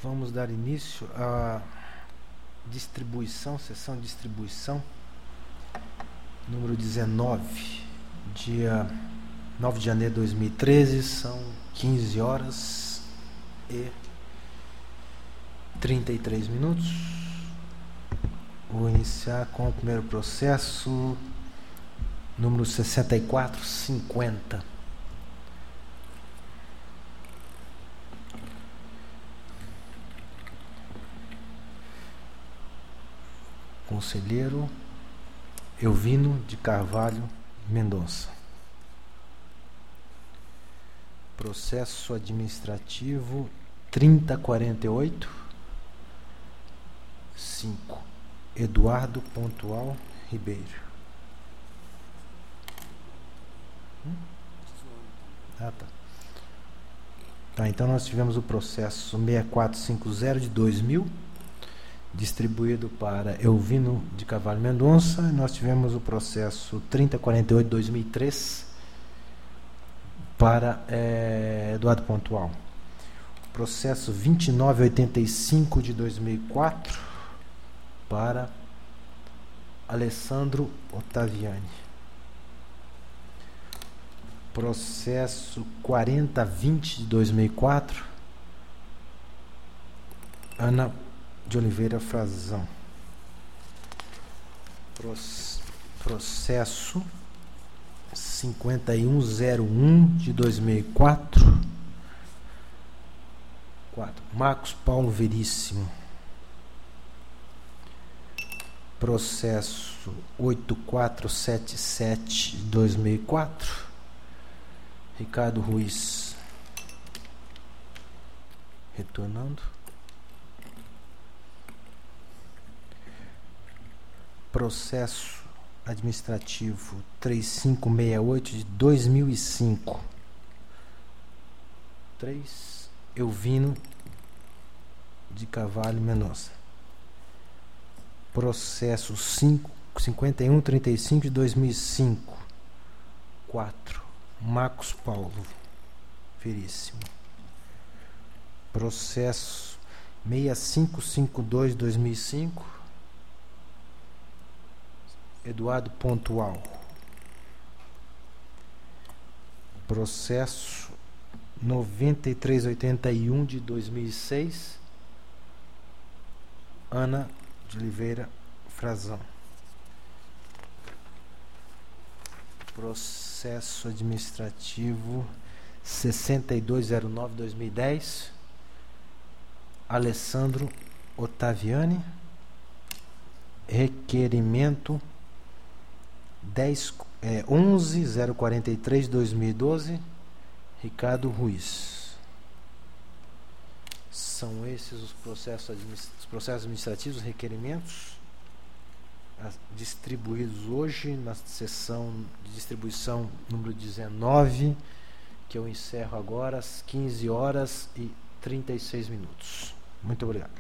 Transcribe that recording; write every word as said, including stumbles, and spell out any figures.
Vamos dar início à distribuição, sessão de distribuição número dezenove, dia nove de janeiro de dois mil e treze, são quinze horas e trinta e três minutos. Vou iniciar com o primeiro processo, número sessenta e quatro cinquenta. Conselheiro Elvino de Carvalho Mendonça. Processo administrativo trinta quarenta e oito cinco. Eduardo Pontual Ribeiro. Hum? Ah, tá. Tá, então nós tivemos o processo seis quatro cinco zero de dois mil, distribuído para Elvino de Carvalho Mendonça. Nós tivemos o processo trinta quarenta e oito de dois mil e três para é, Eduardo Pontual. Processo vinte e nove oitenta e cinco de dois mil e quatro para Alessandro Ottaviani. Processo quarenta vinte de dois mil e quatro, Ana de Oliveira Frazão. Processo cinquenta e um zero um de dois mil e quatro, quatro. Marcos Paulo Veríssimo. Processo oito quatro sete sete de dois mil e quatro, Ricardo Ruiz. Retornando. Processo administrativo três cinco seis oito de dois mil e cinco. três. Elvino de Carvalho Mendonça. Processo cinquenta e um trinta e cinco de dois mil e cinco. quatro. Marcos Paulo Veríssimo. Processo seis cinco cinco dois de dois mil e cinco. Eduardo Pontual. Processo noventa e três oitenta e um de dois mil e seis. Ana de Oliveira Frazão. Processo administrativo sessenta e dois zero nove de dois mil e dez. Alessandro Ottaviani. Requerimento dez, é, onze zero quarenta e três de dois mil e doze, Ricardo Ruiz. São esses os processos, administ- os processos administrativos, os requerimentos distribuídos hoje na sessão de distribuição número dezenove, que eu encerro agora às quinze horas e trinta e seis minutos. Muito obrigado.